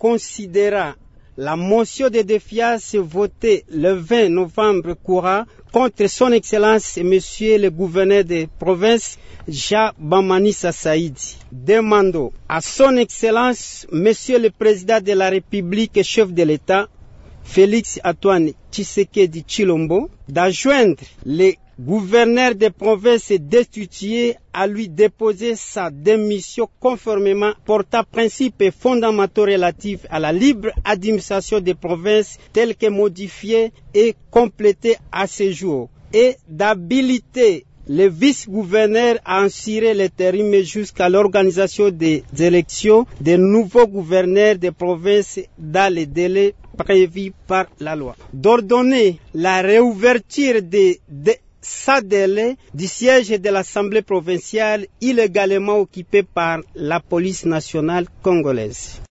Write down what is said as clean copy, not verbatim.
considéra la motion de défiance votée le 20 novembre courant contre son Excellence Monsieur le gouverneur de province Jean Bamanissa Saïdi, demandant à son Excellence Monsieur le président de la République et chef de l'État Félix Antoine Tshisekedi Tshilombo d'adjoindre les gouverneurs des provinces destituées à lui déposer sa démission conformément portant principes et fondamentaux relatifs à la libre administration des provinces tels que modifiés et complétés à ce jour, et d'habiliter le vice-gouverneur à assurer l'intérim jusqu'à l'organisation des élections des nouveaux gouverneurs des provinces dans les délais prévus par la loi. D'ordonner la réouverture sans délai du siège de l'Assemblée provinciale illégalement occupé par la police nationale congolaise.